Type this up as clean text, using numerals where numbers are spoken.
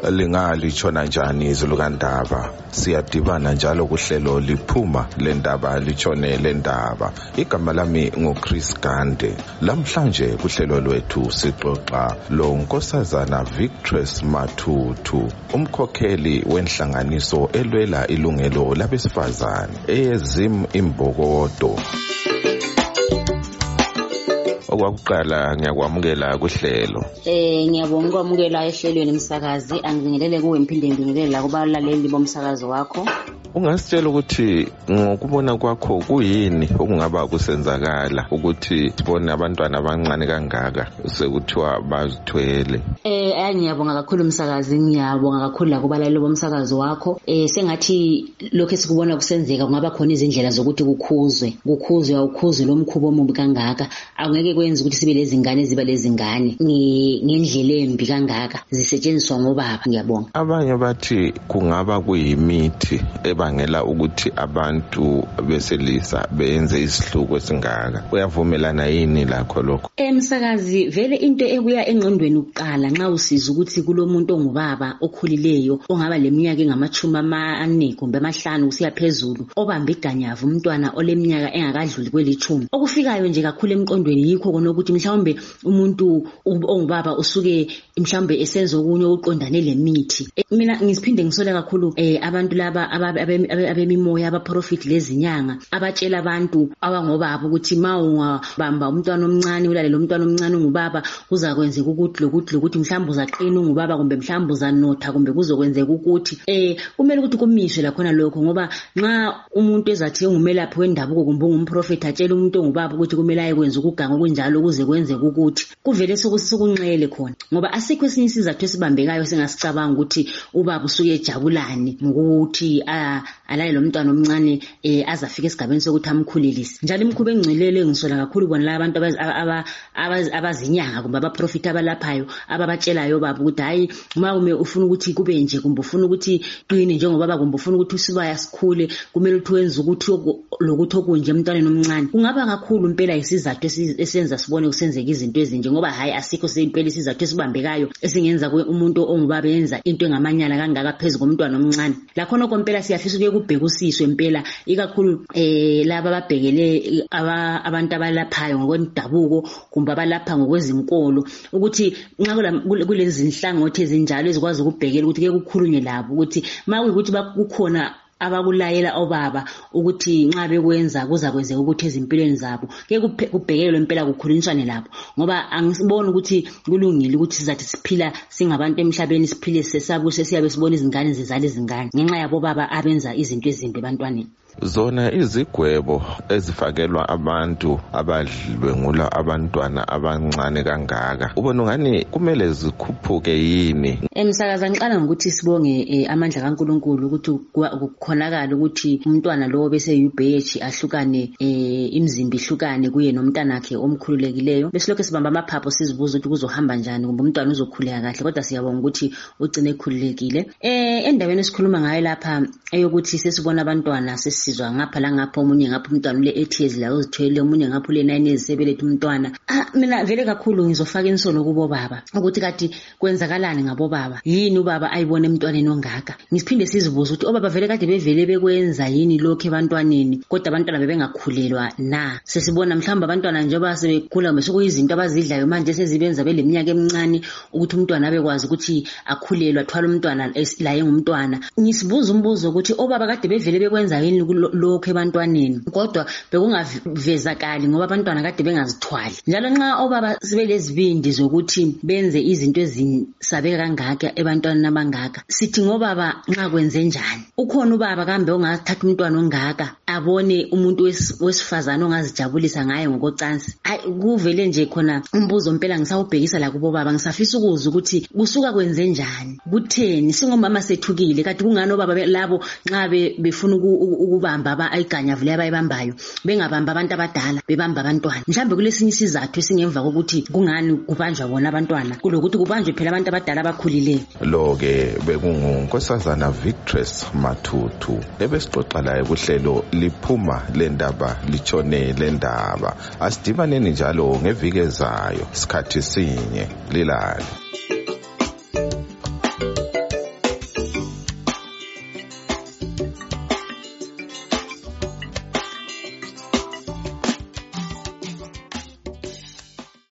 lingalishona njani izulu kaNdaba. Siyadibana njalo kuhlelo liphuma lendaba litshone lendaba. Igama lami nguChris Gande. Lamhlanje kuhlelo lwethu sixoxa lo Nkosazana Victress Matutu, umkhokheli wenhlanganiso elwela ilungelo labesifazane eYezim Imbokodo. Okwakuqala ngiyakwamukela kuhlelo. Ngiyabonga ukwamukela ehlelweni umsakazi, angibingelele kuwe ngiphinde ngibingelele la kubalaleli bomsakazo wakho. Ungasitshela ukuthi ngokubona kwakho kuyini okungaba kusenzakala ukuthi sibone abantwana abancane kangaka sekuthiwa bazithwele? Ngiyabonga kakhulu umsakazi, ngiyabonga kakhulu la kubalaleli bomsakazo wakho. Sengathi lokho esikubona kusenzeka kungaba khona izindlela zokuthi kukhuzwe lo mkhubo omubi kangaka. Angeke kwenza ukuthi sibe lezingane ziba lezingane ngendlela embi kangaka zisetshenziswa ngobaba. Ngiyabonga. Abanye bathi kungaba kuyimithi ebangela ukuthi abantu beselisa benze isihluko esingaka. Uyavumelana yini lakho lokho? Msakazi, vele into ebuya engqondweni ukuqala nxa usiza ukuthi kulomuntu ongubaba okhulileyo ongaba leminyaka engama-40 kumbe 5 kusiya phezulu obambe iganyavu umntwana oleminyaka engakadluli kweli-10. Okufikayo nje kakhulu emqondweni yikho kona ukuthi mhlawumbe umuntu ongubaba usuke mhlawumbe esenza okunye uqondane lemithi. Mina ngisiphinde ngisole kakhulu abantu laba abemimoya abaprofit lezinyanga abatshela abantu abangobaba ukuthi mawungabamba umntwana omncane ulalela umntwana omncane ongubaba kuzakwenzeka ukuthi lokuthi mhlawumbe uzaqina ungubaba kumbe mhlawumbe uzanotha kumbe kuzokwenzeka ukuthi kumele ukuthi kumiswe la khona lokho, ngoba nxa umuntu ezathi ungumelaphi wendabuko kumbe ungumprofit atshela umuntu ongubaba ukuthi kumele ayekwenza ukuganga okunjalo ukuze kwenzeke ukuthi kuvele sokunxele khona, ngoba asikho esinye isizathu esibambekayo singasicabanga ukuthi ubaba usuke ejabulani ngokuthi alale lo mntwana omncane azafika esigabeni sokuthi amkhulelise. Njalo imikhuba engcwelele ngisola kakhulu bona la abantu abazinyanga kumbe abaprofit abalaphayo ababatshelayo baba ukuthi hayi uma ufuna ukuthi kube nje kumbe ufuna ukuthi qine njengobaba kumbe ufuna ukuthi usibaya sikhule kumele ukuthi wenze ukuthi lokuthi okunje emntwaneni omncane. Kungaba kakhulu impela isizathu esenza sibone kusenzeka izinto ezinje, ngoba hayi asikho impela isizathu esibambekayo esingenza umuntu ongubaba yenza into engamanyala kangaka phezulu komntwana omncane. Lakhona kompela siyafisa ukuye kubhekisiswe impela ikakhulu laba ababhekele abantu abalaphayo ngokwendabuko kumbe abalapha ngokwezinkolo ukuthi nxa kulezi zinhlangothi ezinjalo ezikwazi ukubhekela ukuthi ke kukhulunywe labo ukuthi makuyikuthi kukhona abakulayela obaba ukuthi nxa bekwenza kuzakwenzeka ukuthi ezimpilweni zabo ke kubhekelwe impela kukhulunyiswane labo, ngoba angisiboni ukuthi kulungile ukuthi sizathi siphila singabantu emhlabeni siphile sesabuse siyabe sibona izingane zizala izingane ngenxa yabo baba abenza izinto ezimbi ebantwaneni. Zona izigwebo ezifakelwa abantu abadlwengula abantwana abancane kangaka, ubona ngani kumele zikhuphuke yini? Emsakaza ngiqala ngokuthi sibonge amandla kaNkulunkulu ukuthi kukhonakala ukuthi umntwana lo bese UBH ahlukane imizimba ihlukane kuye nomntanakhe omkhululekileyo. Bese lokho sibamba amaphapho sizibuza ukuthi kuzohamba njani kumbe umntwana uzokhuleka kahle, kodwa siyabonga ukuthi ugcine ekhululekile. Endaweni esikhuluma ngayo lapha eyokuthi sesibona abantwana sizwa ngapha la ngapha omunye ngapha umntwana ule 8 years la uzithwele, omunye ngapha ule 9 years sebelethe umntwana. Mina vele kakhulu ngizofaka insolo kubo baba ukuthi kati kwenzakalani ngabo baba, yini ubaba ayibona emntwaneni ongaka. Ngisiphinde sizibuza ukuthi obaba vele kade bevele bekwenza yini lokho ebantwaneni kodwa abantwana bebengakhulelwa na? Sesibona mhlawumbe abantwana njengoba sebekhula bese kuyizinto abazidlayo manje sezibenza beleminyaka emincane ukuthi umntwana abekwazi ukuthi akhulelwa athwala umntwana la engumntwana. Ngisibuza umbuzo ukuthi obaba kade bevele bekwenza yini lokho ebantwaneni kodwa bekungavezakali ngoba abantwana kade bengazithwali. Njalo nxa obaba sibelezibindi zokuthi benze izinto ezisabeka kangaka ebantwaneni abangaka, sithi ngobaba nxa kwenze njani? Ukhona ubaba kambe ongathatha umntwana ongaka abone umuntu wesifazane ongazijabulisa ngaye ngokocansi? Kuvele nje khona umbuzo impela ngisawubhekisa la kubo baba, ngisafisa ukuza ukuthi kusuka kwenze njani, kutheni singomama sethukile kati kungani obaba labo nxa befuna ukubamba ayiganyavu lebayibambayo bengabamba abantu abadala bebamba abantwana? Mhlambe kulesinye isizathu esingemva kokuthi kungani kubanjwa bona abantwana kulokuthi kubanjwe phela abantu abadala abakhulileyo. Lo-ke bekungunkosazana Victress Matutu ebesixoxa laye kuhlelo liphuma lendaba litshone lendaba. Asidibaneni njalo ngeviki ezayo isikhathi sinye lilale.